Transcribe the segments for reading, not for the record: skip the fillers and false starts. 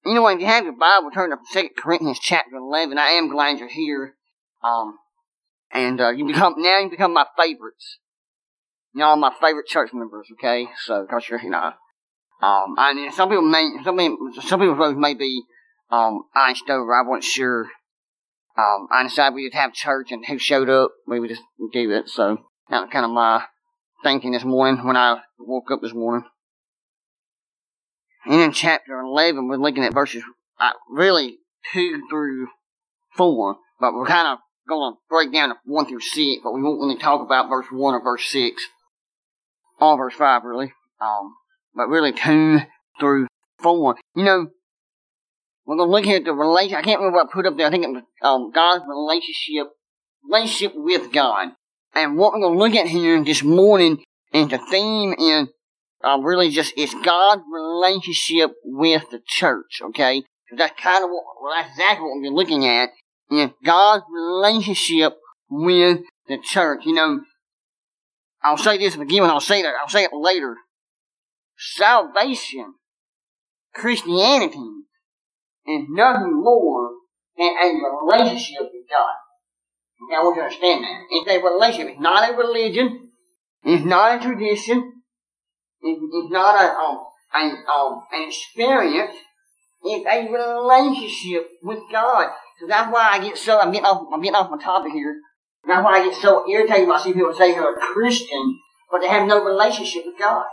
Anyway, if you have your Bible, turn to 2 Corinthians chapter 11. I am glad you're here. You become my favorites. Y'all my favorite church members, okay? So, cause you're, and some people may be, iced over. I wasn't sure. I decided we would have church, and who showed up, we would just do it. So, that was kind of my thinking this morning when I woke up this morning. And in chapter 11, we're looking at verses, really 2 through 4, but we're kind of going to break down to 1 through 6, but we won't really talk about verse 1 or verse 6, or verse 5, really, but really 2 through 4. We're going to look at the relation. I can't remember what I put up there. I think it was God's relationship with God. And what we're going to look at here this morning, and the theme is really just it's God's relationship with the church. Okay, so that's kind of that's exactly what we're looking at. Is God's relationship with the church. I'll say this again, and I'll say it later. Salvation, Christianity, is nothing more than a relationship with God. Okay, I want you to understand that. It's a relationship. It's not a religion. It's not a tradition. It's not an experience. It's a relationship with God. So that's why I'm getting off my topic here. That's why I get so irritated when I see people say they're a Christian, but they have no relationship with God.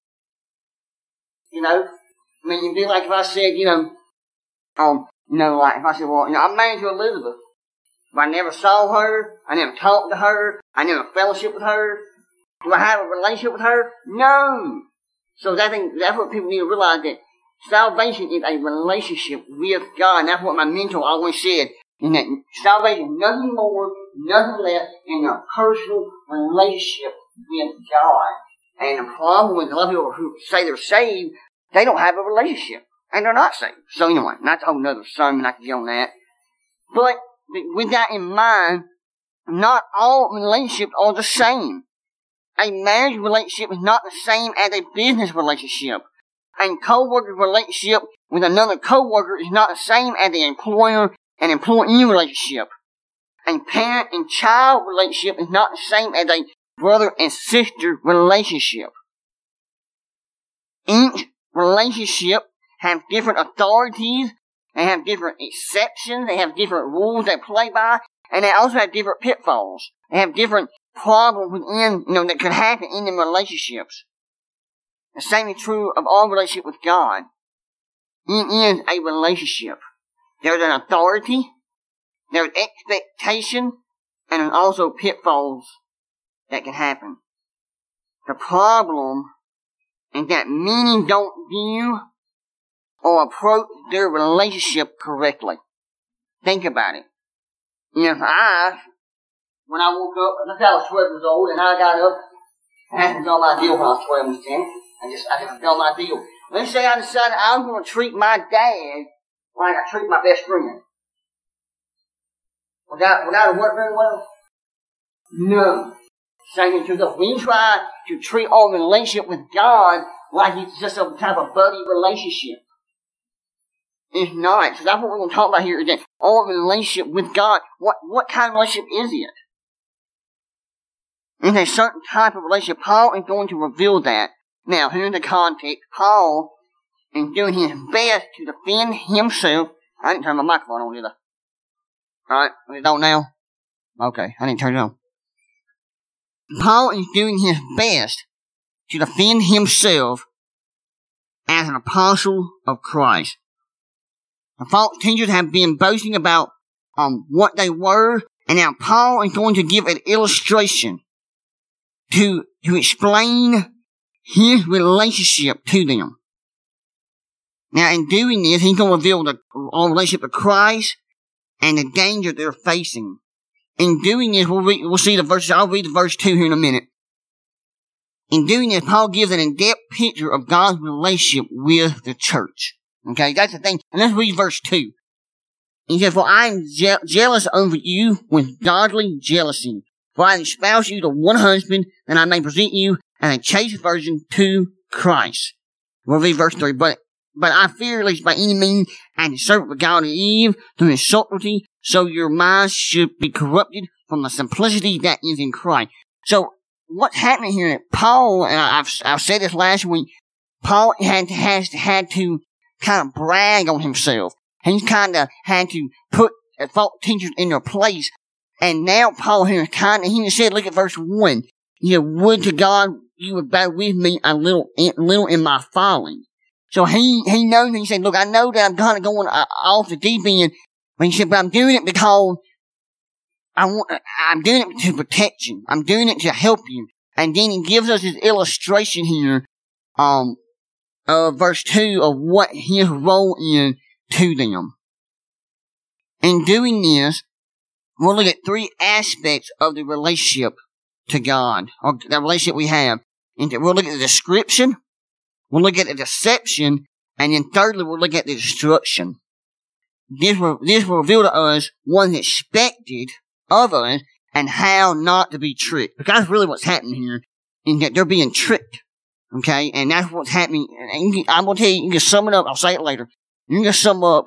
It'd be like if I said, like if I said, well, I'm married to Elizabeth, but I never saw her, I never talked to her, I never fellowship with her. Do I have a relationship with her? No. So that's what people need to realize, that salvation is a relationship with God. And that's what my mentor always said. And that salvation is nothing more, nothing less than a personal relationship with God. And the problem with a lot of people who say they're saved, they don't have a relationship. And they're not saved. So anyway, that's a whole nother sermon. I can get on that. But with that in mind, not all relationships are the same. A marriage relationship is not the same as a business relationship. A co-worker relationship with another co-worker is not the same as the employer and employee relationship. A parent and child relationship is not the same as a brother and sister relationship. Each relationship have different authorities, they have different exceptions, they have different rules they play by, and they also have different pitfalls. They have different problems within, that could happen in them relationships. The same is true of all relationship with God. It is a relationship. There's an authority, there's expectation, and there's also pitfalls that can happen. The problem is that many don't view or approach their relationship correctly. Think about it. When I woke up, I was 12 years old, and I got up, I had to know my deal when I was 12 and 10. I just know my deal. Let's say I decided I'm going to treat my dad like I treat my best friend. Would that work very well? No. Same to us. We try to treat our relationship with God like it's just some type of buddy relationship. It's not. So that's what we're going to talk about here today. Our relationship with God. What kind of relationship is it? It's a certain type of relationship. Paul is going to reveal that. Now, here's the context. Paul is doing his best to defend himself. I didn't turn my microphone on, did I? Alright, is it on now? Okay, I didn't turn it on. Paul is doing his best to defend himself as an apostle of Christ. The false teachers have been boasting about what they were, and now Paul is going to give an illustration to explain his relationship to them. Now, in doing this, he's going to reveal our relationship to Christ and the danger they're facing. In doing this, we'll see the verses. I'll read the verse 2 here in a minute. In doing this, Paul gives an in-depth picture of God's relationship with the church. Okay, that's the thing. And let's read verse 2. He says, "For I am jealous over you with godly jealousy. For I espouse you to one husband, that I may present you as a chaste virgin to Christ." We'll read verse 3. But but I fear lest by any means and the serpent beguiled Eve through his subtlety, so your minds should be corrupted from the simplicity that is in Christ. So what's happening here? Paul, and I've said this last week, Paul had to kind of brag on himself. He's kind of had to put false teachers in their place. And now Paul here he said, look at verse 1. Would to God you would bear with me a little in my folly. So he knows, he said, look, I know that I'm kind of going off the deep end. But he said, but I'm doing it because I'm doing it to protect you. I'm doing it to help you. And then he gives us his illustration here, verse 2 of what his role is to them. In doing this, we'll look at 3 aspects of the relationship to God, or the relationship we have. And we'll look at the description, we'll look at the deception, and then thirdly, we'll look at the destruction. This will reveal to us what is expected of us and how not to be tricked. Because that's really what's happening here, is that they're being tricked. Okay? And that's what's happening. And I'm going to tell you, you can sum it up, I'll say it later. You can sum up,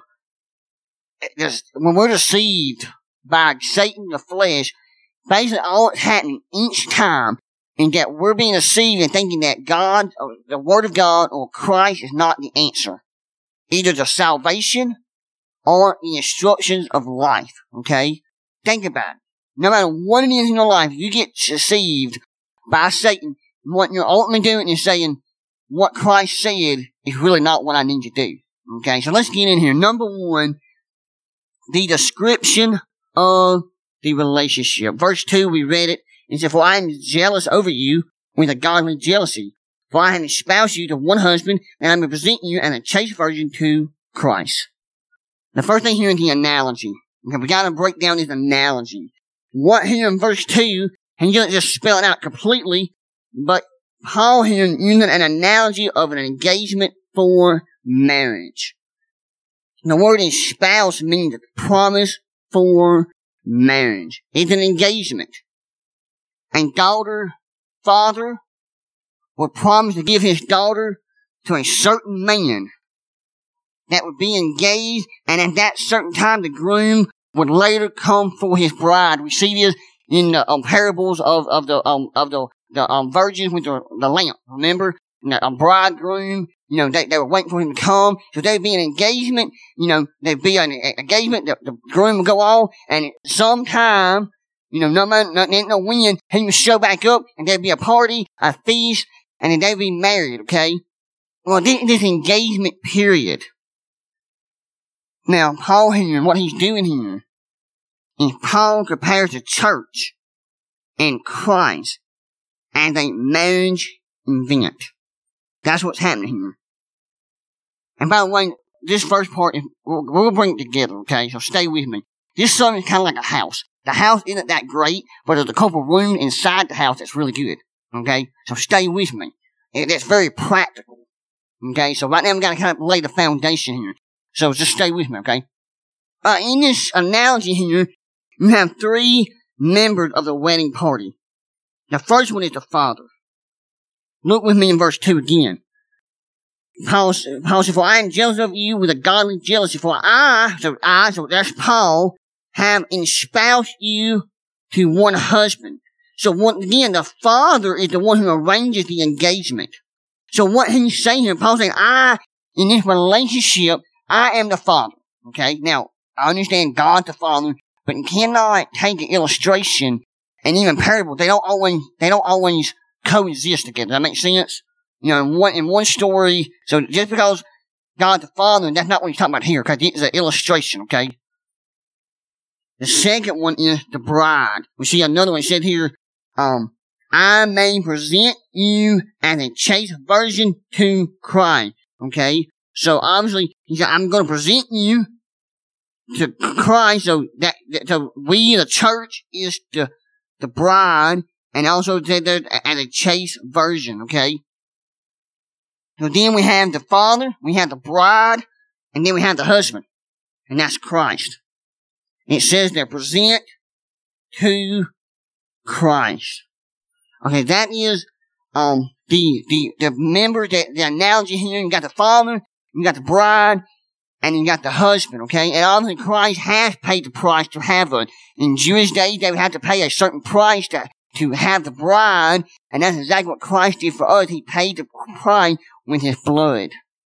when we're deceived by Satan, the flesh, basically all that's happening each time is that we're being deceived and thinking that God, or the Word of God, or Christ is not the answer. Either the salvation or the instructions of life. Okay? Think about it. No matter what it is in your life, you get deceived by Satan. What you're ultimately doing is saying, what Christ said is really not what I need to do. Okay? So let's get in here. Number 1, the description of the relationship. Verse 2, we read it. It said, for I am jealous over you with a godly jealousy. For I have espoused you to one husband, and I may present you as a chaste virgin to Christ. The first thing here is the analogy. Okay, we gotta break down this analogy. What here in verse 2, and you don't just spell it out completely, but Paul here using an analogy of an engagement for marriage. The word espouse means promise for marriage. It's an engagement. And father would promise to give his daughter to a certain man that would be engaged, and at that certain time the groom would later come for his bride. We see this in the parables of the virgins with the lamp. Remember, the bridegroom. They were waiting for him to come. So there'd be an engagement. There'd be an engagement. The groom would go on, and sometime, no when, he would show back up, and there'd be a party, a feast, and then they'd be married. Okay. Well, this engagement period. Now, Paul here, what he's doing here, is Paul compares the church and Christ as a marriage event. That's what's happening here. And by the way, this first part, we'll bring it together, okay? So stay with me. This song is kind of like a house. The house isn't that great, but there's a couple rooms inside the house that's really good, okay? So stay with me. That's very practical, okay? So right now, we've got to kind of lay the foundation here. So just stay with me, okay? In this analogy here, you have 3 members of the wedding party. The first one is the father. Look with me in verse 2 again. Paul said, for I am jealous of you with a godly jealousy, for so that's Paul, have espoused you to one husband. So once again, the father is the one who arranges the engagement. So what he's saying here, Paul's saying, in this relationship, I am the father. Okay? Now, I understand God the Father, but you cannot take an illustration and even parable. They don't always coexist together. Does that make sense? In one story, so just because God the Father, that's not what he's talking about here, because it's an illustration, okay? The second one is the bride. We see another one. It said here, I may present you as a chaste virgin to Christ. Okay? So obviously, he said, I'm going to present you to Christ. So we, the church, is the bride, and also said there as a chaste virgin. Okay? So then we have the father, we have the bride, and then we have the husband, and that's Christ. It says they're present to Christ. Okay, that is the member, the analogy here. You got the father, You got the bride, and you got the husband, okay? And obviously Christ has paid the price to have her. In Jewish days, they would have to pay a certain price to have the bride, and that's exactly what Christ did for us. He paid the price with his blood.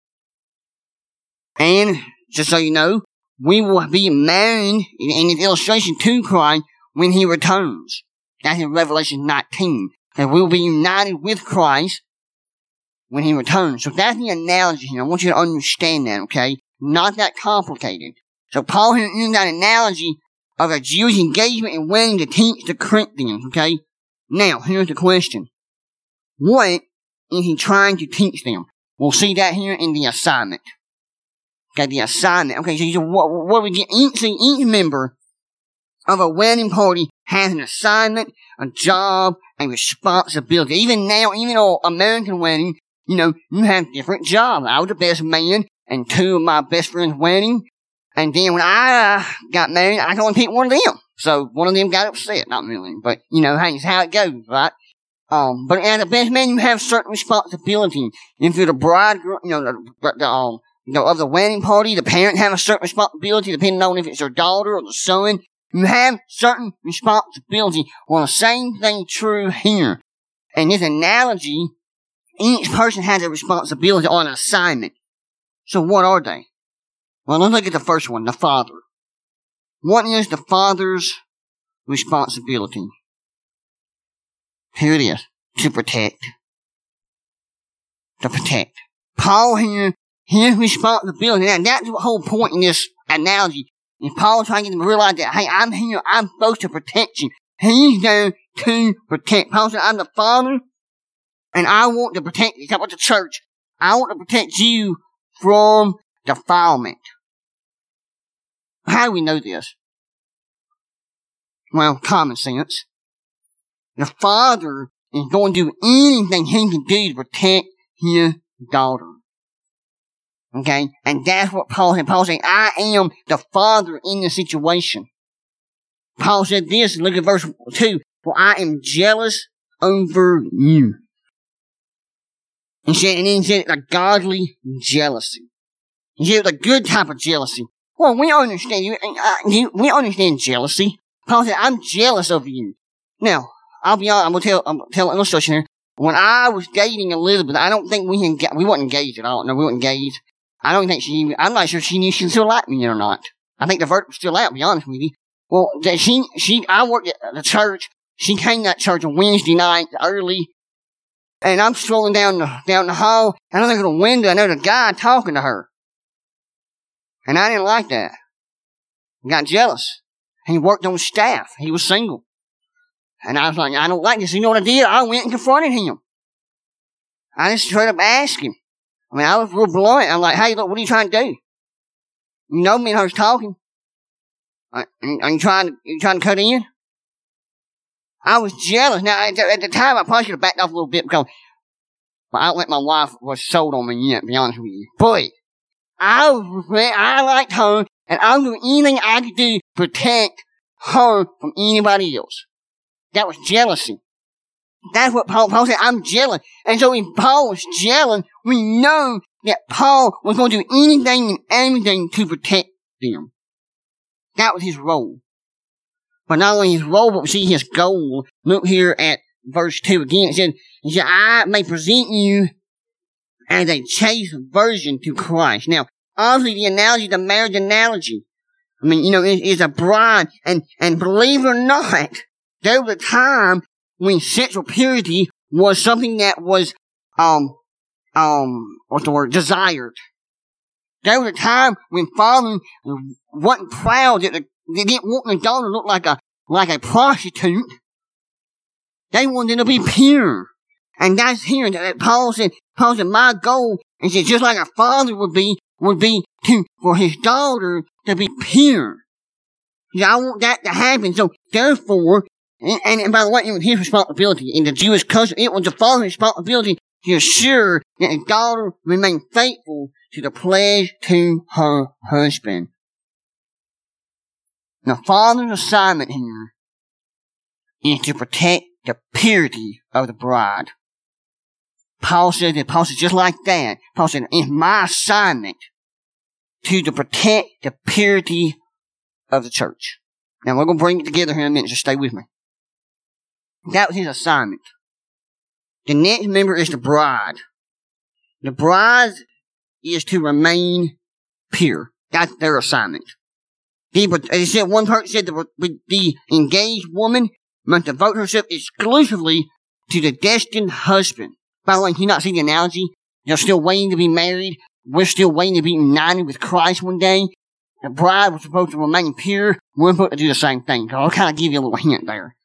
And, just so you know, we will be married in this illustration to Christ when he returns. That's in Revelation 19. And we will be united with Christ when he returns. So that's the analogy here. I want you to understand that, okay? Not that complicated. So Paul here used that analogy of a Jewish engagement and wedding to teach the Corinthians, okay? Now, here's the question. What is he trying to teach them? We'll see that here in the assignment. Okay, the assignment. Okay, so what we get, each member of a wedding party has an assignment, a job, a responsibility. Even now, even on American wedding, you have different jobs. I was the best man and two of my best friends' wedding. And then when I got married, I could only pick one of them. So one of them got upset. Not really, but hey, it's how it goes, right? But as a best man, you have certain responsibility. If you're the bridegroom, of the wedding party, the parents have a certain responsibility depending on if it's their daughter or the son. You have certain responsibility. Well, the same thing true here. In this analogy, each person has a responsibility or an assignment. So what are they? Well, let's look at the first one, the father. What is the father's responsibility? Here it is. To protect. To protect. Paul here, his responsibility, and that's the whole point in this analogy. Is Paul trying to get them to realize that, hey, I'm here, I'm supposed to protect you. He's there to protect. Paul said, I'm the father, and I want to protect you. It's about the church. I want to protect you from defilement. How do we know this? Well, common sense. The father is going to do anything he can do to protect his daughter. Okay? And that's what Paul said. Paul said, I am the father in the situation. Paul said this, look at verse 2. For I am jealous over you. And then he said, a godly jealousy. He said, a good type of jealousy. Well, we understand we understand jealousy. Paul said, I'm jealous of you. Now, I'll be honest, I'm gonna tell an illustration here. When I was dating Elizabeth, I don't think we weren't engaged at all. No, we weren't engaged. I'm not sure she knew she still liked me or not. I think the verdict was still out, to be honest with you. Well, I worked at the church. She came to that church on Wednesday night early. And I'm strolling down the hall, and I look at the window, and there's a guy talking to her. And I didn't like that. I got jealous. He worked on staff. He was single. And I was like, I don't like this. You know what I did? I went and confronted him. I just straight up asked him. I mean, I was real blunt. I'm like, hey, look, what are you trying to do? You know me and her's talking. Are you trying to cut in? I was jealous. Now, at the time, I probably should have backed off a little bit because I don't think my wife was sold on me yet, to be honest with you. But I liked her, and I was doing anything I could do to protect her from anybody else. That was jealousy. That's what Paul said. I'm jealous. And so if Paul was jealous, we know that Paul was going to do anything and everything to protect them. That was his role. But not only his role, but we see his goal. Look here at verse 2 again. It said, I may present you as a chaste virgin to Christ. Now, obviously the analogy, the marriage analogy. I mean, it's a bride. And believe it or not, there was a time when sexual purity was something that was, desired. There was a time when fathers wasn't proud that they didn't want their daughter to look like a prostitute. They wanted to be pure. And that's here that Paul said, my goal is that just like a father would be for his daughter to be pure. I want that to happen. So therefore, and by the way, it was his responsibility. In the Jewish culture, it was the father's responsibility to assure that his daughter remained faithful to the pledge to her husband. The father's assignment here is to protect the purity of the bride. Paul said just like that. Paul said, it's my assignment to protect the purity of the church. Now we're going to bring it together here in a minute, just stay with me. That was his assignment. The next member is the bride. The bride is to remain pure. That's their assignment. They said one person said the engaged woman must devote herself exclusively to the destined husband. By the way, can you not see the analogy? They're still waiting to be married. We're still waiting to be united with Christ one day. The bride was supposed to remain pure. We're supposed to do the same thing. So I'll kind of give you a little hint there.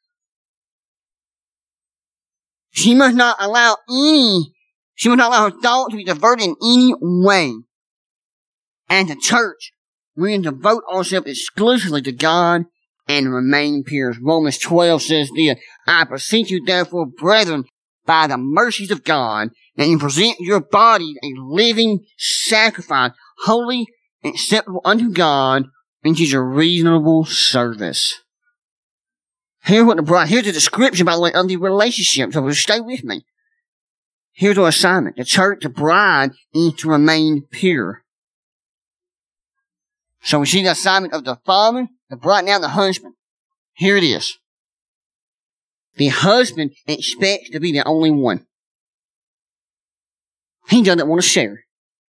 She must not allow her thought to be diverted in any way. And the church, we need to devote ourselves exclusively to God and remain pure. Romans 12 says this, I beseech you therefore, brethren, by the mercies of God, that you present your body a living sacrifice, holy and acceptable unto God, which is a reasonable service. Here's the description, by the way, of the relationship. So stay with me. Here's our assignment. The church, the bride, needs to remain pure. So we see the assignment of the father, the bride, now the husband. Here it is. The husband expects to be the only one. He doesn't want to share.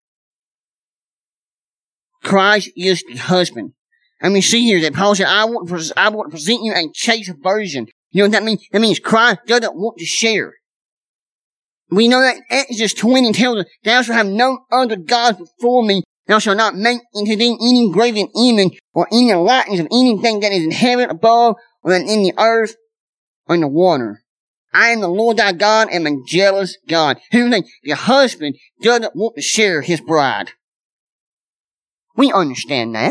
Christ is the husband. And we see here that Paul said, I want to present you a chaste virgin. You know what that means? That means Christ doesn't want to share. We know that Exodus 20 tells us, thou shalt have no other gods before me. Thou shalt not make into thee any graven image or any likeness of anything that is in heaven above or in the earth or in the water. I am the Lord thy God and a jealous God. Here's the thing. The husband doesn't want to share his bride. We understand that.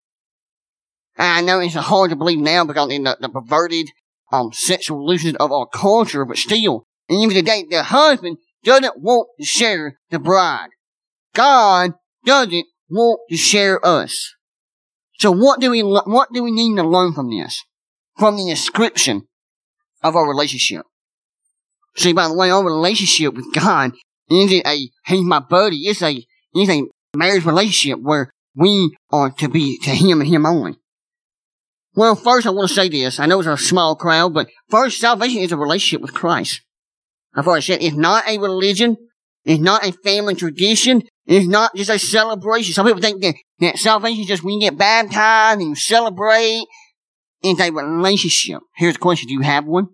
I know it's hard to believe now because of the perverted sexual illusions of our culture, but still, even today, the husband doesn't want to share the bride. God doesn't want to share us. So what do we need to learn from this? From the description of our relationship. See, by the way, our relationship with God isn't he's my buddy. It's a marriage relationship where we are to be to him and him only. Well, first I want to say this. I know it's a small crowd, but first, salvation is a relationship with Christ. I've already said it's not a religion. It's not a family tradition. It's not just a celebration. Some people think that salvation is just when you get baptized and you celebrate. It's a relationship. Here's the question. Do you have one?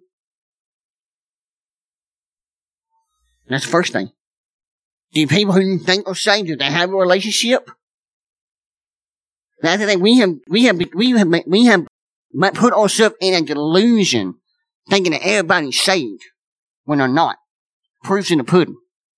That's the first thing. Do people who you think are saved, do they have a relationship? That's the thing. We have put ourselves in a delusion, thinking that everybody's saved when they're not. Proof's in the pudding.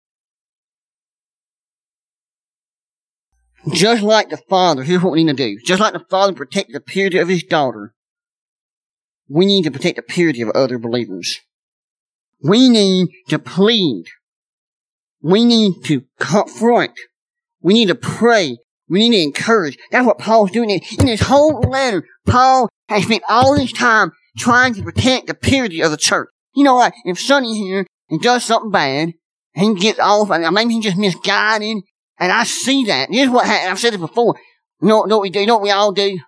Just like the father, here's what we need to do. Just like the father protected the purity of his daughter, we need to protect the purity of other believers. We need to plead. We need to confront. We need to pray. We need to encourage. That's what Paul's doing in his whole letter. Paul has spent all this time trying to protect the purity of the church. You know what? If Sonny here and does something bad, he gets off, and maybe he just misguided, and I see that. Here's what happens. I've said it before. You know what we do? You know what we all do?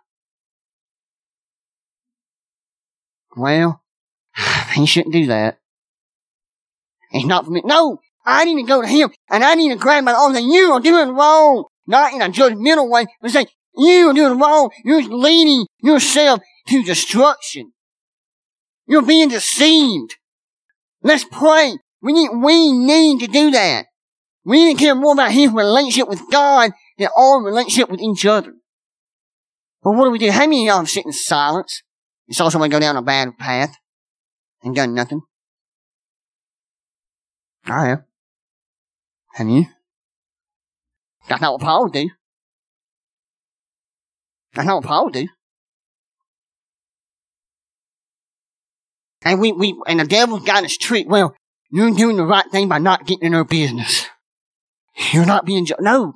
Well, he shouldn't do that. It's not for me. No! I need to go to him, and I need to grab him by the arm and say, you are doing wrong! Not in a judgmental way, but say, you are doing wrong. You're leading yourself to destruction. You're being deceived. Let's pray. We need to do that. We need to care more about his relationship with God than our relationship with each other. But what do? How many of y'all have sit in silence and saw someone go down a bad path and done nothing? I have. Have you? That's not what Paul would do. That's not what Paul would do. And and the devil's got us tricked. Well, you're doing the right thing by not getting in their business. You're not being no.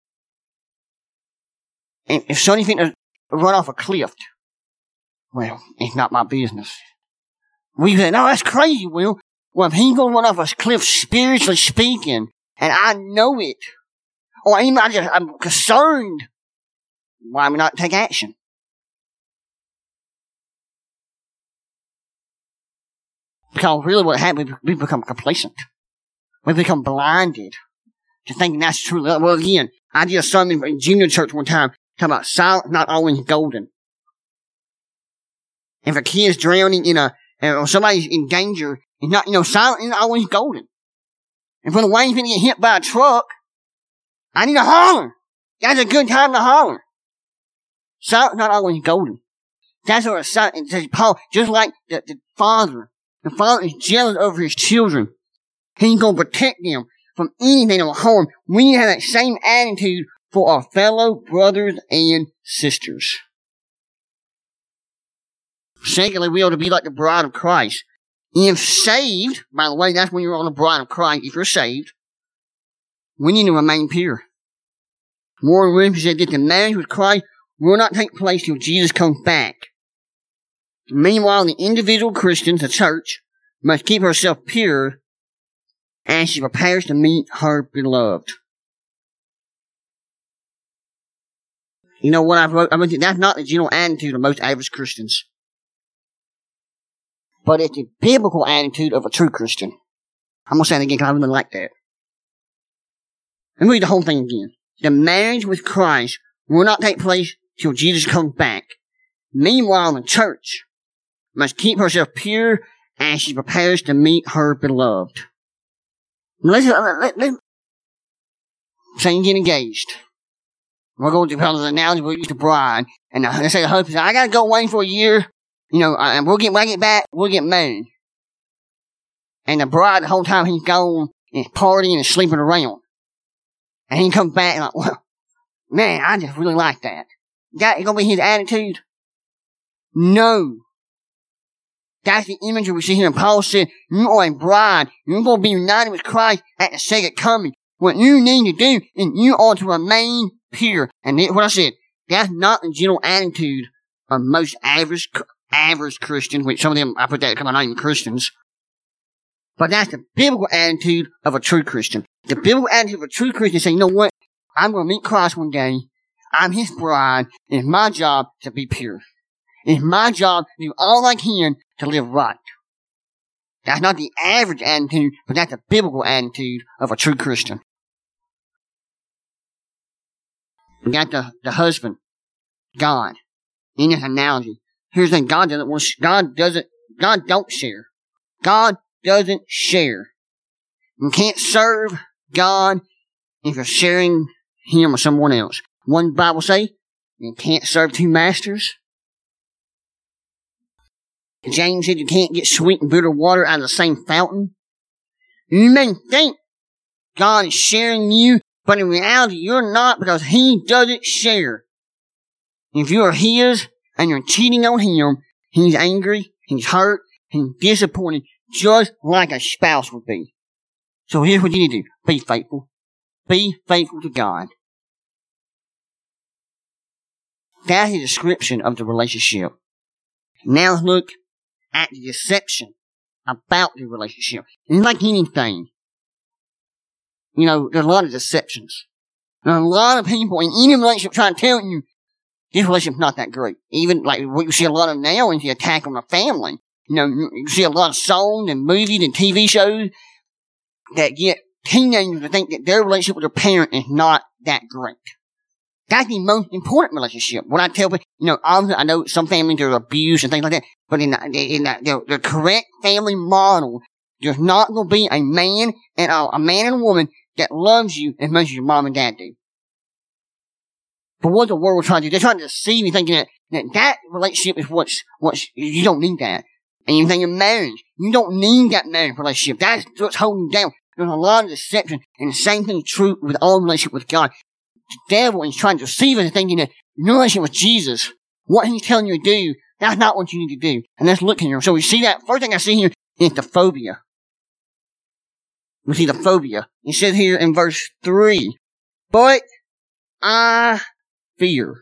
And if Sonny thinks to run off a cliff, well, it's not my business. We said, no, that's crazy, Will. Well, if he's going to run off a cliff spiritually speaking, and I know it, or even I'm concerned, why would not take action? Because really what happens, we become complacent. We become blinded to thinking that's true. Well, again, I did a sermon in junior church one time talking about silence not always golden. If a kid's drowning or somebody's in danger, it's not, silence isn't always golden. And when the wave's going to get hit by a truck, I need to holler. That's a good time to holler. Silence not always golden. That's what it says, Paul, just like the father. The father is jealous over his children. He's going to protect them from anything that will harm. We need to have that same attitude for our fellow brothers and sisters. Secondly, we ought to be like the bride of Christ. If saved, by the way, that's when you're on the bride of Christ. If you're saved, we need to remain pure. Warren Williams said that the marriage with Christ will not take place till Jesus comes back. Meanwhile, the individual Christian, the church, must keep herself pure as she prepares to meet her beloved. You know what I wrote? That's not the general attitude of most average Christians. But it's the biblical attitude of a true Christian. I'm going to say it again because I really like that. Let me read the whole thing again. The marriage with Christ will not take place till Jesus comes back. Meanwhile, the church must keep herself pure as she prepares to meet her beloved. Let's say you get engaged. We're going to tell the analogy we used to bride. And let's say the husband says, I got to go away for a year. And when I get back, we'll get married. And the bride, the whole time he's gone, is partying and sleeping around. And he comes back and like, well, man, I just really like that. That is going to be his attitude? No. That's the imagery we see here. And Paul said, you are a bride. You're going to be united with Christ at the second coming. What you need to do is you are to remain pure. And what I said, that's not the general attitude of most average Christians, which some of them, I put that because I'm not even Christians. But that's the biblical attitude of a true Christian. The biblical attitude of a true Christian is saying, you know what? I'm going to meet Christ one day. I'm his bride. It's my job to be pure. It's my job to do all I can to live right. That's not the average attitude, but that's the biblical attitude of a true Christian. We got the husband, God. In this analogy, here's the thing: God don't share. God doesn't share. You can't serve God if you're sharing Him with someone else. One Bible say you can't serve two masters. James said you can't get sweet and bitter water out of the same fountain. You may think God is sharing you, but in reality you're not, because He doesn't share. If you are His and you're cheating on Him, He's angry, He's hurt, He's disappointed, just like a spouse would be. So here's what you need to do. Be faithful. Be faithful to God. That's a description of the relationship. Now let's look at the deception about the relationship. It's like anything. There's a lot of deceptions. There's a lot of people in any relationship trying to tell you this relationship's not that great. Even like what you see a lot of now is the attack on the family. You see a lot of songs and movies and TV shows that get teenagers to think that their relationship with their parent is not that great. That's the most important relationship. When I tell people, obviously I know some families there's abuse and things like that, but in the correct family model, there's not going to be a man and a woman that loves you as much as your mom and dad do. But what the world trying to do, they're trying to deceive you, thinking that relationship is what's you don't need that. And you think of marriage, you don't need that marriage relationship. That's what's holding you down. There's a lot of deception, and the same thing is true with all relationship with God. The devil is trying to deceive us, thinking that your relationship with Jesus, what He's telling you to do, that's not what you need to do. And let's look here. So we see that, first thing I see here is the phobia. We see the phobia. It says here in verse 3, but I fear.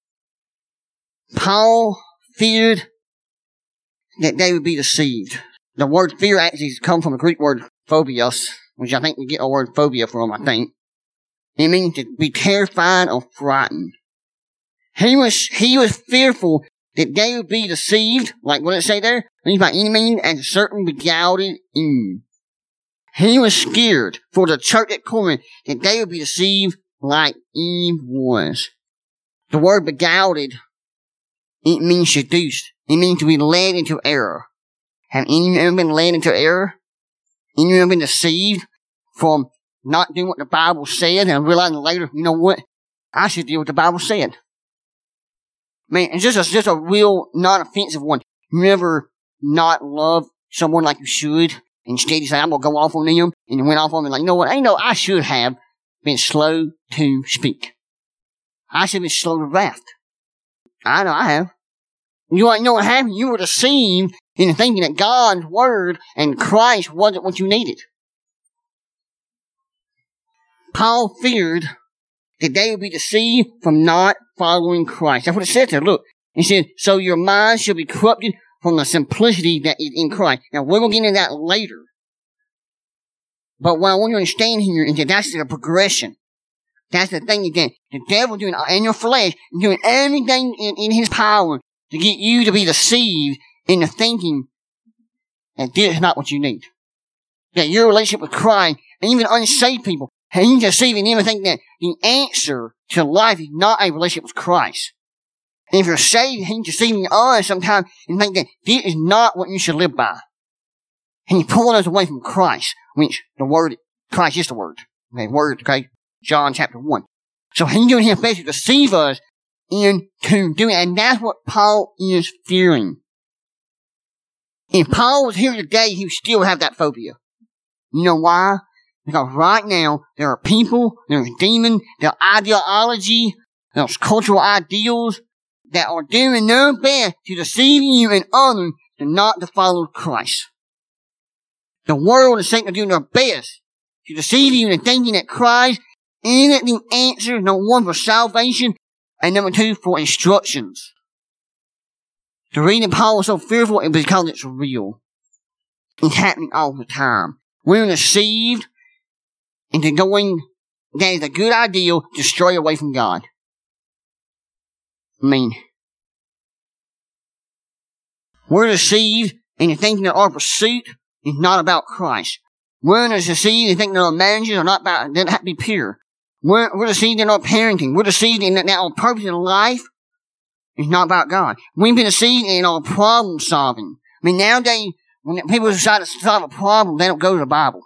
Paul feared that they would be deceived. The word fear actually comes from the Greek word phobios, which I think we get our word phobia from, I think. It means to be terrified or frightened. He was fearful that they would be deceived, like what it say there, by any means, and a certain beguiled Eve. He was scared for the church at Corinth that they would be deceived like Eve was. The word beguiled, it means seduced. It means to be led into error. Have any of you ever been led into error? Any of you ever been deceived from not doing what the Bible said and realizing later, you know what? I should do what the Bible said. Man, it's just a real non-offensive one. You ever not love someone like you should? Instead, you say, I'm going to go off on them. And you went off on them like, you know what? I should have been slow to speak. I should have been slow to wrath. I know I have. You know what happened? You were deceived into thinking that God's Word and Christ wasn't what you needed. Paul feared that they would be deceived from not following Christ. That's what it says there. Look. It said, so your mind shall be corrupted from the simplicity that is in Christ. Now, we're going to get into that later. But what I want you to understand here is that that's the progression. That's the thing that the devil doing in your flesh, doing everything in his power to get you to be deceived into thinking that this is not what you need. That your relationship with Christ, and even unsaved people, and you deceiving them and think that the answer to life is not a relationship with Christ. And if you're saved, and you're deceiving others sometimes and think that this is not what you should live by. And you're pulling us away from Christ, which the Word, Christ is the Word. Okay, Word, okay, John chapter 1. So he's doing his best to deceive us into doing it, and that's what Paul is fearing. If Paul was here today, he would still have that phobia. You know why? Because right now, there are people, there's demons, there's ideology, there's cultural ideals that are doing their best to deceive you and others not to follow Christ. The world is saying they're doing their best to deceive you into thinking that Christ isn't the answer, number one, for salvation, and number two, for instructions. The reason Paul was so fearful is because it's real. It's happening all the time. We're deceived into going that is a good idea to stray away from God. I mean, we're deceived into thinking that our pursuit is not about Christ. We're deceived into thinking that our marriages are not about, they have to be pure. We're deceived in our parenting. We're deceived in that our purpose in life is not about God. We've been deceived in our problem solving. I mean, nowadays, when people decide to solve a problem, they don't go to the Bible.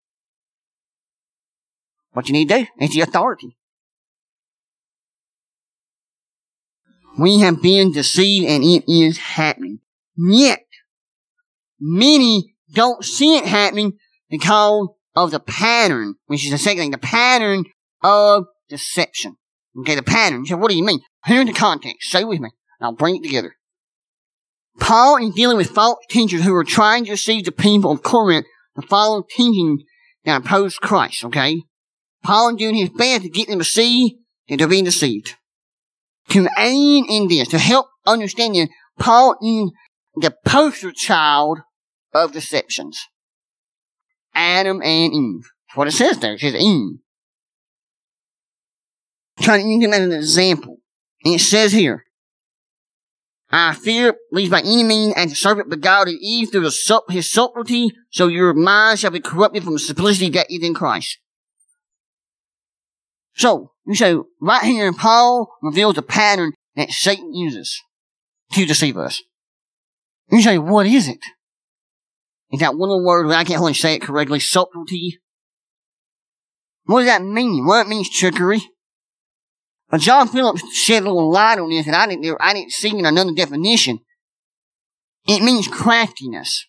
What you need to do is the authority. We have been deceived and it is happening. Yet, many don't see it happening because of the pattern, which is the second thing, the pattern of deception. Okay, the pattern. You say, what do you mean? Here's the context. Stay with me, and I'll bring it together. Paul is dealing with false teachers who are trying to deceive the people of Corinth to follow teaching that oppose Christ, okay? Paul is doing his best to get them to see that they're being deceived. To aid in this, to help understanding, Paul is the poster child of deceptions. Adam and Eve. That's what it says there. It says Eve. Trying to use him as an example. And it says here, I fear, lest by any means, as the serpent beguiled Eve through his subtlety, so your mind shall be corrupted from the simplicity that is in Christ. So, you say, right here, Paul reveals the pattern that Satan uses to deceive us. You say, what is it? Is that one of the words, I can't really say it correctly, subtlety? What does that mean? Well, it means trickery. But John Phillips shed a little light on this, and I didn't see in another definition. It means craftiness.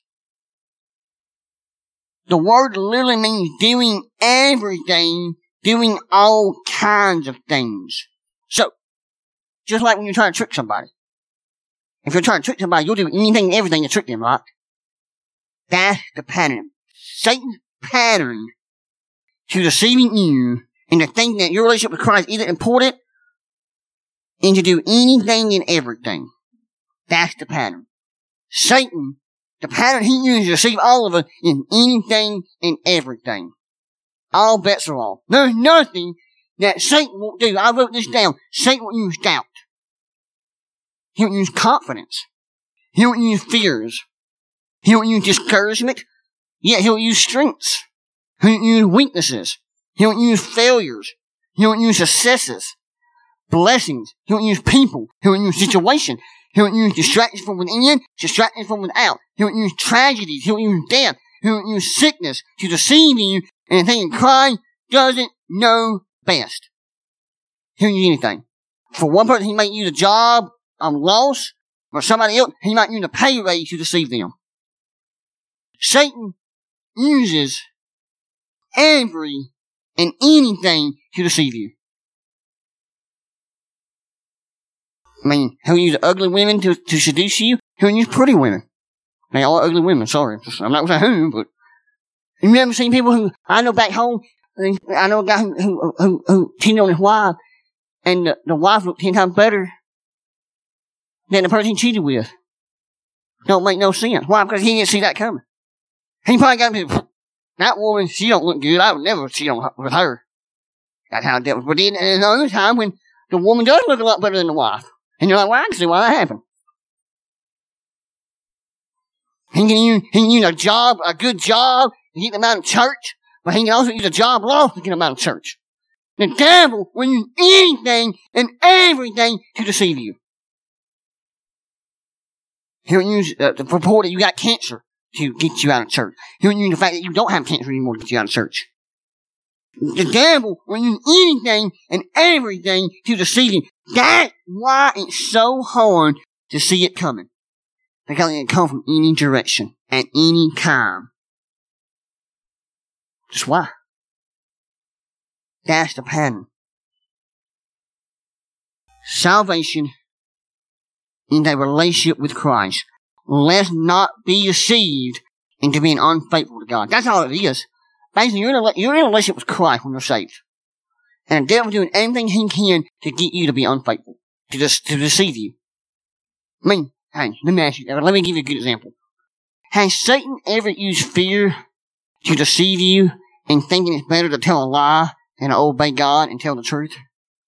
The word literally means doing everything, doing all kinds of things. So, just like when you're trying to trick somebody. If you're trying to trick somebody, you'll do anything and everything to trick them, right? That's the pattern. Satan's pattern to deceiving you and to think that your relationship with Christ isn't important and to do anything and everything. That's the pattern. Satan the pattern he uses to deceive all of us in anything and everything. All bets are off. There's nothing that Satan won't do. I wrote this down. Satan won't use doubt. He won't use confidence. He won't use fears. He won't use discouragement. Yet he'll use strengths. He won't use weaknesses. He won't use failures. He won't use successes. Blessings. He won't use people. He won't use situation. He won't use distractions from within, distractions from without. He won't use tragedies. He won't use death. He won't use sickness to deceive you and thinking Christ doesn't know best. He won't use anything. For one person, he might use a job loss. For somebody else, he might use a pay raise to deceive them. Satan uses every and anything to deceive you. I mean, he'll use ugly women to seduce you. He'll use pretty women. They all are ugly women, sorry. I'm not going to say who, but you ever seen people who, I know back home, I know a guy who cheated on his wife, and the wife looked 10 times better than the person he cheated with. Don't make no sense. Why? Because he didn't see that coming. He probably got to, that woman, she don't look good. I would never cheat with her. That's how it dealt with. But then, there's another time when the woman does look a lot better than the wife. And you're like, well, I can see why that happened. He can use a job, a good job, to get them out of church, but he can also use a job loss to get them out of church. The devil will use anything and everything to deceive you. He'll use the report that you got cancer to get you out of church. He'll use the fact that you don't have cancer anymore to get you out of church. The devil will use anything and everything to deceive you. That's why it's so hard to see it coming. Because it can come from any direction, at any time. Just why? That's the pattern. Salvation in a relationship with Christ. Let's not be deceived into being unfaithful to God. That's all it is. Basically, you're in a relationship with Christ when you're saved. And the devil's doing everything he can to get you to be unfaithful. To deceive you. I mean, hey, let me give you a good example. Has Satan ever used fear to deceive you in thinking it's better to tell a lie than to obey God and tell the truth?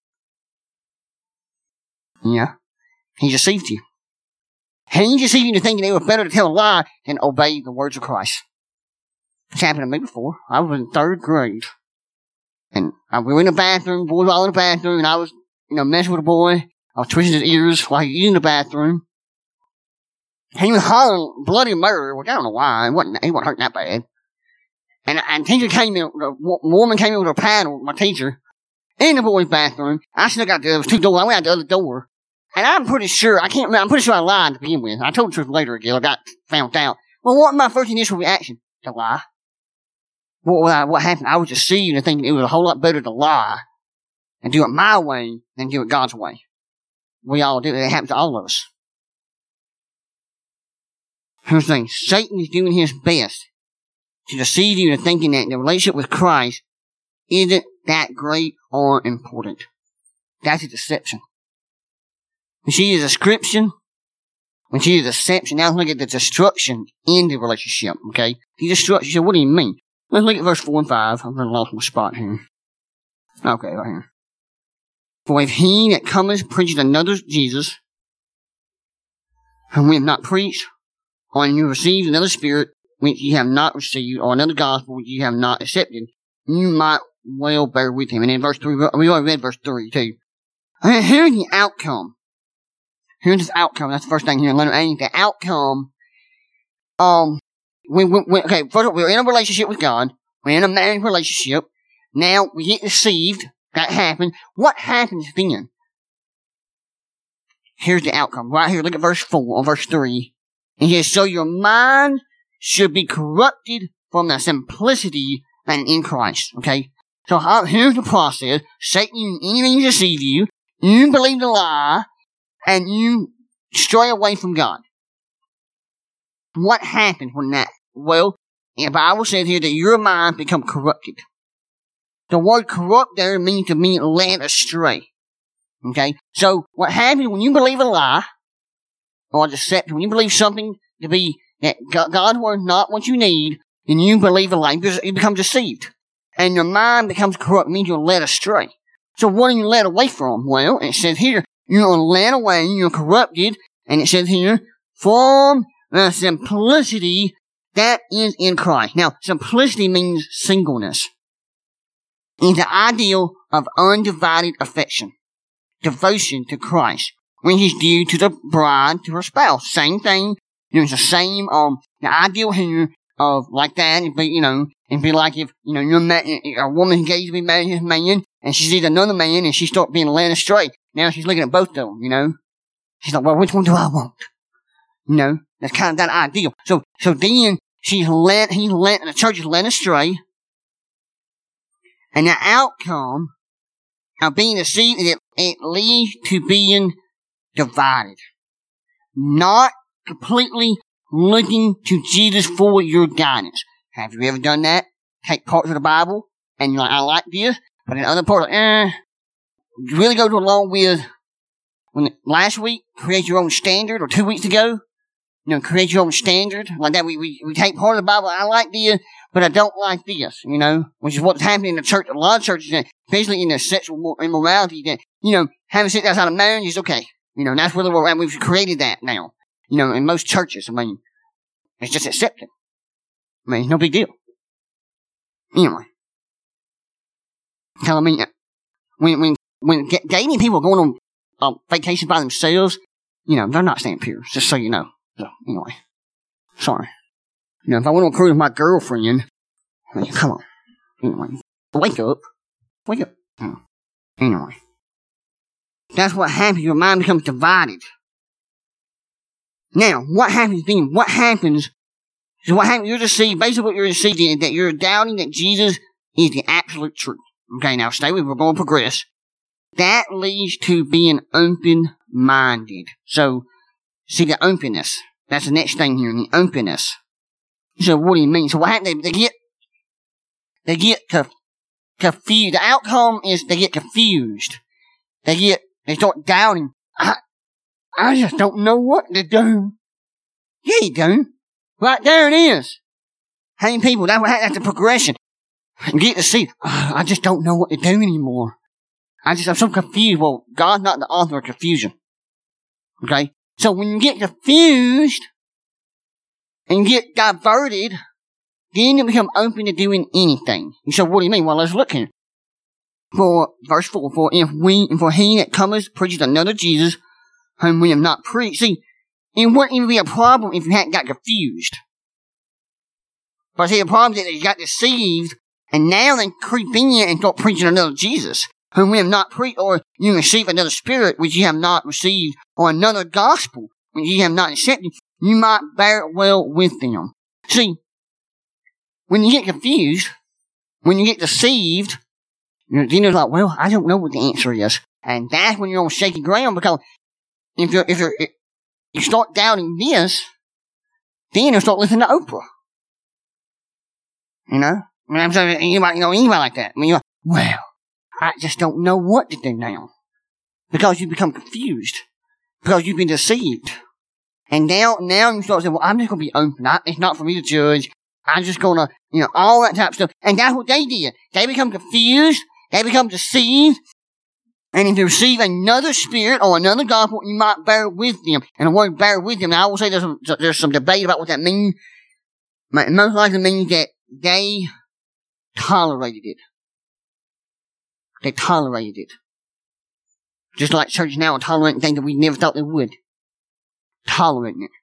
Yeah. He deceived you. He deceived you into thinking it was better to tell a lie than obey the words of Christ. It's happened to me before. I was in 3rd grade. And we were in the bathroom, boys were all in the bathroom, and I was, messing with a boy. I was twisting his ears while he was in the bathroom. He was hollering bloody murder, which I don't know why. He wasn't hurting that bad. And teacher came in, the woman came in with her paddle, my teacher, in the boy's bathroom. I snuck out there was 2 doors. I went out the other door. And I'm pretty sure I lied to begin with. I told the truth later again. I got found out. Well, what was my first initial reaction? To lie. What happened? I was deceived and thinking it was a whole lot better to lie and do it my way than do it God's way. We all do it. It happens to all of us. Here's the thing. Satan is doing his best to deceive you into thinking that the relationship with Christ isn't that great or important. That's a deception. When she is a description, when she is a deception, now let's look at the destruction in the relationship, okay? The destruction, so what do you mean? Let's look at verse 4 and 5. I've been lost my spot here. Okay, right here. For if he that cometh preaches another Jesus, whom we have not preached, or you received another spirit, which ye have not received, or another gospel which ye have not accepted, you might well bear with him. And in verse 3, we already read verse 3 too. And here's the outcome. Here's the outcome. That's the first thing here. The outcome, okay, first of all, we're in a relationship with God. We're in a marriage relationship. Now, we get deceived. That happened. What happens then? Here's the outcome. Right here, look at verse 4 or verse 3. It says, so your mind should be corrupted from the simplicity and in Christ. Okay? So here's the process. Satan, anything to deceive you. You believe the lie. And you stray away from God. What happens when that? Well, the Bible says here that your mind become corrupted. The word corrupt there means to be led astray. Okay? So, what happens when you believe a lie, or deception, when you believe something to be that God's word is not what you need, then you believe a lie. You become deceived. And your mind becomes corrupt. It means you're led astray. So what are you led away from? Well, it says here, you're led away, you're corrupted, and it says here, from the simplicity that is in Christ. Now, simplicity means singleness. It's the ideal of undivided affection, devotion to Christ, which is due to the bride to her spouse. Same thing. It's the same, the ideal here of like that. It'd be, it'd be like if, a woman engaged to be married to a man, and she sees another man, and she starts being led astray. Now she's looking at both of them, She's like, well, which one do I want? That's kind of that ideal. So then he's led, the church is led astray. And the outcome of being deceived is it leads to being divided. Not completely looking to Jesus for your guidance. Have you ever done that? Take parts of the Bible, and you're like, I like this, but in other parts, you really go along with when last week, create your own standard, or 2 weeks ago, create your own standard. Like that, we take part of the Bible, I like this, but I don't like this, which is what's happening in the church. A lot of churches, especially in their sexual immorality, that, having sex outside of marriage is okay. That's where we're at. We've created that now. In most churches, it's just accepted. It's no big deal. Anyway. Tell me, when dating people are going on vacation by themselves, they're not staying pure, just so you know. So, anyway. Sorry. If I went on a cruise with my girlfriend, come on. Anyway. Wake up. Anyway. That's what happens. Your mind becomes divided. Now, what happens then? You're deceived. Basically what you're deceived in is that you're doubting that Jesus is the absolute truth. Okay, now stay with me. We're going to progress. That leads to being open-minded. So, see the openness. That's the next thing here, the openness. So what do you mean? So what happens? They get confused. The outcome is they get confused. They start doubting. I just don't know what to do. Yeah, you do. Right there it is. How many people? That's the progression. You get to see, I just don't know what to do anymore. I'm so confused. Well, God's not the author of confusion. Okay? So when you get confused and you get diverted, then you become open to doing anything. You say, what do you mean? Well, let's look here. For verse 4, for he that cometh preaches another Jesus, whom we have not preached. See, it wouldn't even be a problem if you hadn't got confused. But see, the problem is that you got deceived, and now they creep in and start preaching another Jesus, whom we have not preached, or you receive another spirit which you have not received, or another gospel which you have not accepted. You might bear it well with them. See, when you get confused, when you get deceived, then you're like, well, I don't know what the answer is. And that's when you're on shaky ground, because if you start doubting this, then you start listening to Oprah. I'm saying, anybody like that. you're like, well, I just don't know what to do now. Because you become confused. Because you've been deceived. And now you start saying, well, I'm just going to be open. It's not for me to judge. I'm just going to, all that type of stuff. And that's what they did. They become confused. They become deceived. And if you receive another spirit or another gospel, you might bear with them. And the word bear with them, I will say there's some debate about what that means. It most likely means that they tolerated it. They tolerated it. Just like churches now are tolerating things that we never thought they would. Tolerating it.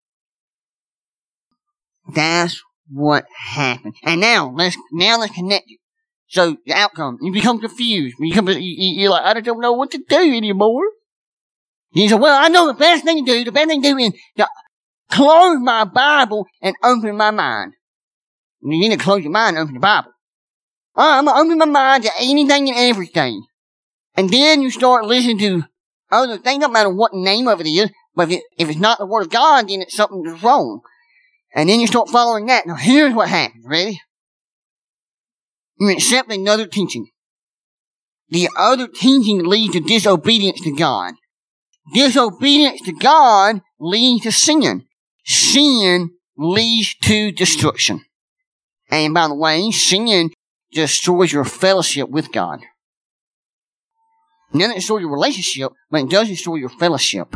That's what happened. And now let's connect it. So, the outcome, you become confused. You're like, I don't know what to do anymore. You say, well, I know the best thing to do. The best thing to do is to close my Bible and open my mind. You need to close your mind and open the Bible. I'm going to open my mind to anything and everything. And then you start listening to other things. No matter what name of it is. But if it's not the Word of God, then it's something that's wrong. And then you start following that. Now, here's what happens. Ready? You accept another teaching. The other teaching leads to disobedience to God. Disobedience to God leads to sin. Sin leads to destruction. And by the way, sin destroys your fellowship with God. It doesn't destroy your relationship, but it does destroy your fellowship.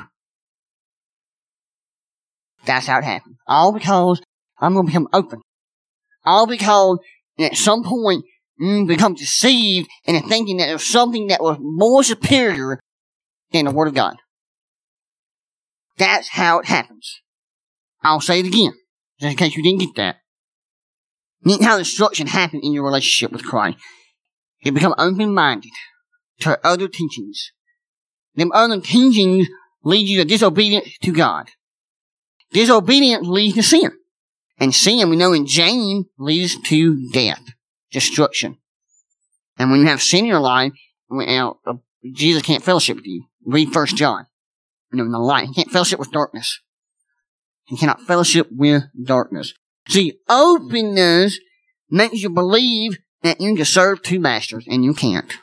That's how it happened. All because I'm going to become open. All because at some point you become deceived into thinking that there's something that was more superior than the Word of God. That's how it happens. I'll say it again, just in case you didn't get that. Look how destruction happened in your relationship with Christ. You become open-minded to other teachings. Them other teachings lead you to disobedience to God. Disobedience leads to sin. And sin, we know in James, leads to death, destruction. And when you have sin in your life, Jesus can't fellowship with you. Read 1 John. In the light. He can't fellowship with darkness. He cannot fellowship with darkness. See, openness makes you believe that you can serve two masters, and you can't.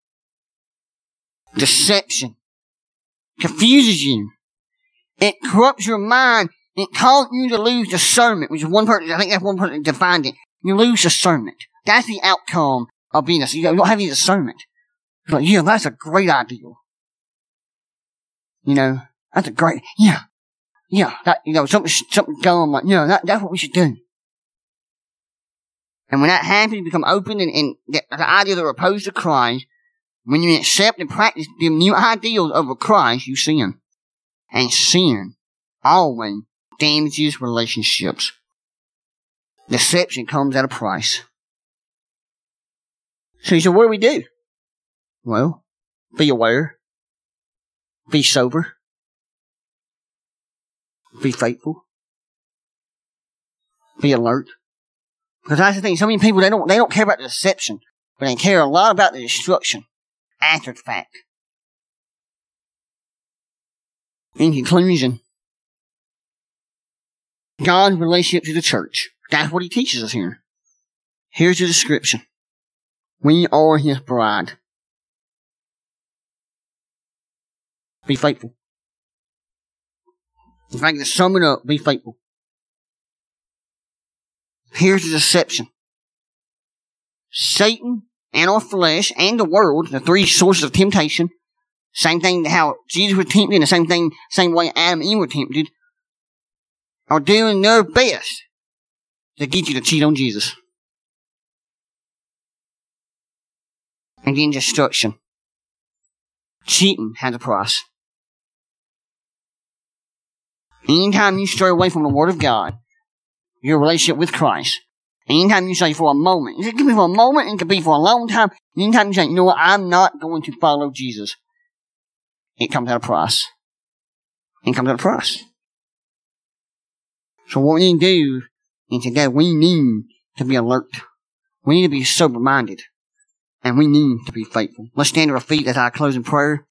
Deception confuses you. It corrupts your mind. It causes you to lose discernment, which is one person, I think that's one person that defined it. You lose discernment. That's the outcome of being a, you don't have any discernment. It's like, yeah, that's a great idea. You know, that's a great, that, something dumb, like, that's what we should do. And when that happens, you become open and the ideas that are opposed to Christ. When you accept and practice the new ideals over Christ, you sin. And sin always damages relationships. Deception comes at a price. So what do we do? Well, be aware. Be sober. Be faithful. Be alert. Because that's the thing, so many people, they don't care about the deception, but they care a lot about the destruction after the fact. In conclusion, God's relationship to the church. That's what he teaches us here. Here's the description. We are his bride. Be faithful. In fact, to sum it up, be faithful. Here's the deception. Satan and our flesh and the world, the three sources of temptation, same thing how Jesus was tempted, and the same way Adam and Eve were tempted, are doing their best to get you to cheat on Jesus. And then destruction. Cheating has a price. Anytime you stray away from the Word of God, your relationship with Christ, anytime you say for a moment, it could be for a moment, it could be for a long time, anytime you say, you know what, I'm not going to follow Jesus, it comes at a price. It comes at a price. So what we need to do is today, we need to be alert. We need to be sober-minded. And we need to be faithful. Let's stand to our feet as I close in prayer.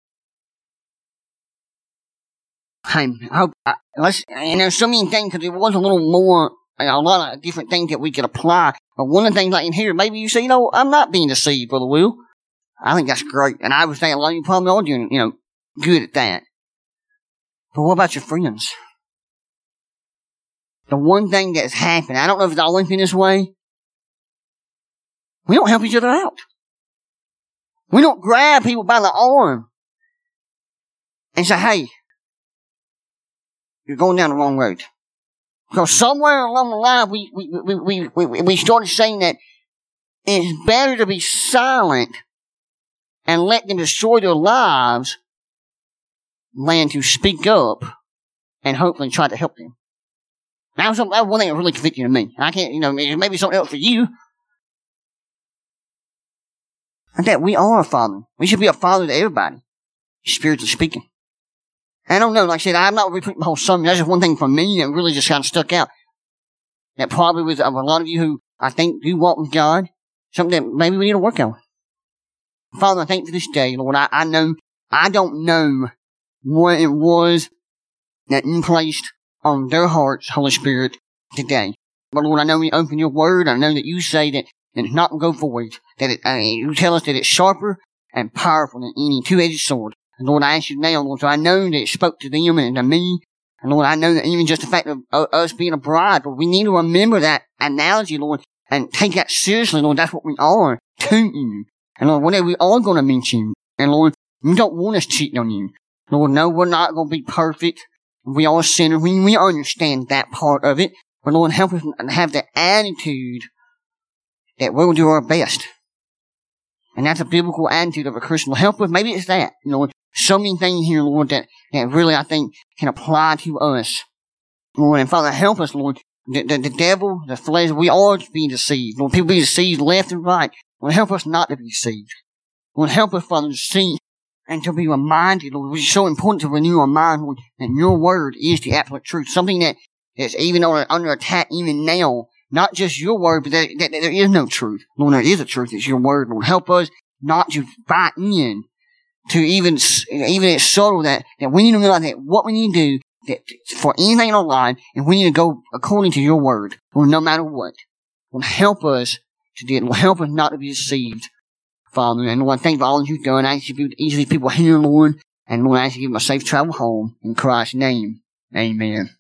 Hey, and there's so many things, because there was a little more, a lot of different things that we could apply. But one of the things like in here, maybe you say, I'm not being deceived, Brother Will. I think that's great. And I would say a lot of you probably are doing, good at that. But what about your friends? The one thing that's happened, I don't know if it's always been this way, we don't help each other out. We don't grab people by the arm and say, hey, you're going down the wrong road. Because somewhere along the line, we started saying that it's better to be silent and let them destroy their lives than to speak up and hopefully try to help them. That was one thing that really convicted me. I can't, maybe something else for you. And that we are a father. We should be a father to everybody, spiritually speaking. I don't know, like I said, I'm not repeating the whole sermon. That's just one thing for me that really just kind of stuck out. That probably with a lot of you who I think do walk with God, something that maybe we need to work on. Father, I thank you for this day, Lord. I don't know what it was that you placed on their hearts, Holy Spirit, today. But Lord, I know you open your word. I know that you say that it's not going to go void. That you tell us that it's sharper and powerful than any two-edged sword. And Lord, I ask you now, Lord, so I know that it spoke to them and to me. And Lord, I know that even just the fact of us being a bride, Lord, we need to remember that analogy, Lord, and take that seriously, Lord. That's what we are to you. And Lord, whatever we are going to mention, and Lord, you don't want us cheating on you. Lord, no, we're not going to be perfect. We are sinners. We understand that part of it. But Lord, help us have the attitude that we'll do our best. And that's a biblical attitude of a Christian. Help us. Maybe it's that. Lord, so many things here, Lord, that really I think can apply to us. Lord, and Father, help us, Lord. The devil, the flesh, we are being deceived. Lord, people be deceived left and right. Lord, help us not to be deceived. Lord, help us, Father, to see and to be reminded, Lord, which is so important to renew our mind, Lord, that your word is the absolute truth. Something that is even under attack even now. Not just your word, but that there is no truth. Lord, there is a truth. It's your word, Lord. Help us not to buy in to even it's subtle that we need to realize that what we need to do that for anything in our life, and we need to go according to your word, Lord, no matter what. Lord, help us to do it. Lord, help us not to be deceived, Father. And Lord, thank you for all that you've done. I ask you to be each of these people here, Lord. And Lord, I ask you to give them a safe travel home. In Christ's name, amen.